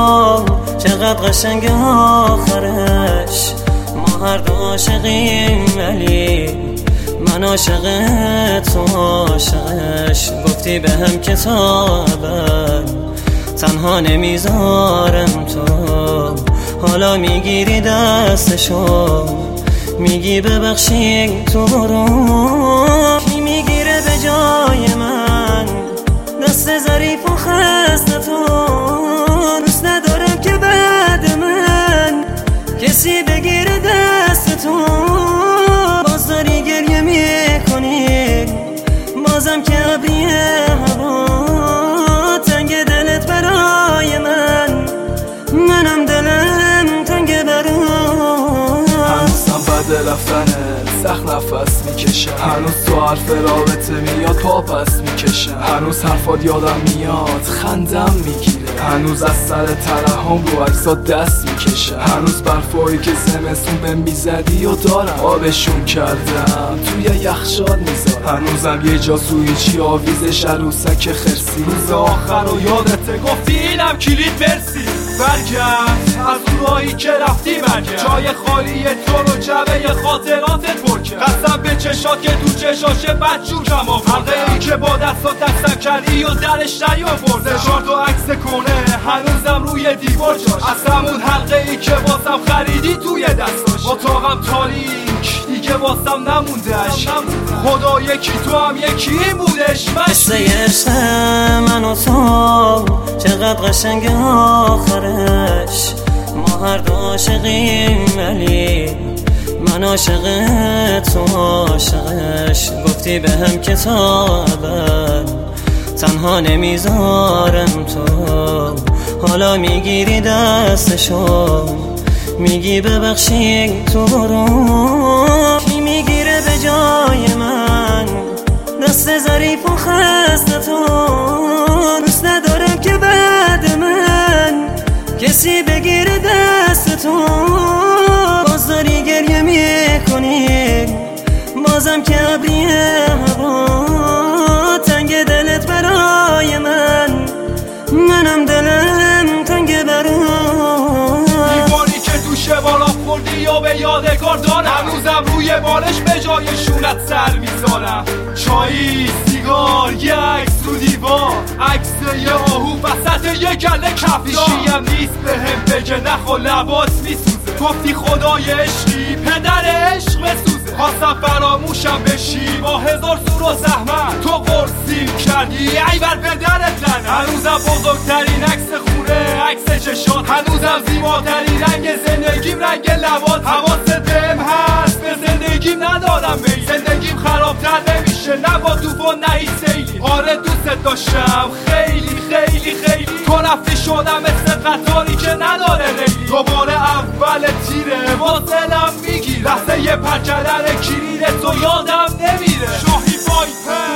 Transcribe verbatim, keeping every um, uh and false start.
تو چقدر قشنگ آخرش، ما هر دو عاشقیم ولی من عاشق تو عاشقش. گفتی به هم کتابم تنها نمیذارم تو، حالا میگیری دستشو میگی ببخشی تو رو. کی میگیره به جای من دست ظریف و خسته تو؟ دوست ندارم که بعد من کسی بگیره دست تو. باز داری گریه میکنی بازم که ابریه هوا، تنگ دلت برای من منم دلم تنگ برای. هنوزم بعد رفتنت سخت نفس میکشم، هنوز تو حرف رابطه میاد پا پس میکشم، هنوز حرفات یادم میاد خندم میگیره، هنوز از سر ترحم رو عکسات دست میکشم، هنوز برفایی که زمستون بهم میزدی و دارم آبشون کردم توی یخچال میذارم، هنوزم یه جا سویچی آویزش عروسک خرسی. روز آخر رو یادته گفتی اینم کلید مرسی، برگرد از اون راهی که رفتی، برگرد جای خالی تو رو جبه خاطراتت پر کرد. قسم به چشات که تو چشاشه بدجور کم آورده، حلقه ای که با دستات دستم کردی و درش نیاورده. چهار تا عکس کنه هنوزم روی دیوار جاش، از همون حلقه ای که واسم خریدی توی دستاش. اتاقم تاریک دیگه واسم نموندش، خدا یکی تو هم یکی این بودش. قصه عشق من و تو چقدر قشنگ آخرش، ما هر دو عاشقیم ولی من عاشق تو عاشقش. گفتی به هم کتابم تنها نمیذارم تو، حالا میگیری دستشو میگی ببخشی تو رو. کی میگیره به جای من دست ظریف و خسته تو؟ دوست ندارم که بعد من کسی بگیره دست تو. باز داری گریه میکنی بازم که ابریه هوا، تنگ دلت برای من منم دلم تنگ برای. دیواری که تو شبالا خوردی یا به یادگار دارم، هنوزم روی بالش به جای شونت سر میذارم. چایی سیگار یه عکس رو دیوار، عکس یه آهو وسط یه گله کفشی هم نیست به هم بگه نخوا لبات میسوزه. گفتی خدای عشقی پدر عشق بسوزه، خواستم فراموشم بشی با هزار سور و زحمت، تو قرصیم کردی ای بر پدرت لعنت. هنوزم بزرگترین عکس خونه عکس چشات، هنوزم زیباترین رنگ زندگیم رنگ لبات. حواست بهم هست به زندگیم ندارم میل، زندگیم خرابتر نمیشه نه با طوفان نه هیچ سیلی. آره دوست داشتم خیلی خیلی خیلی، تو رفتی شدم مثل قطاری که نداره ریلی. دوباره اول تیره واسلم میگیره، لحظه یه پر کردن کلید تو یادم نمیره. شاهی وایپر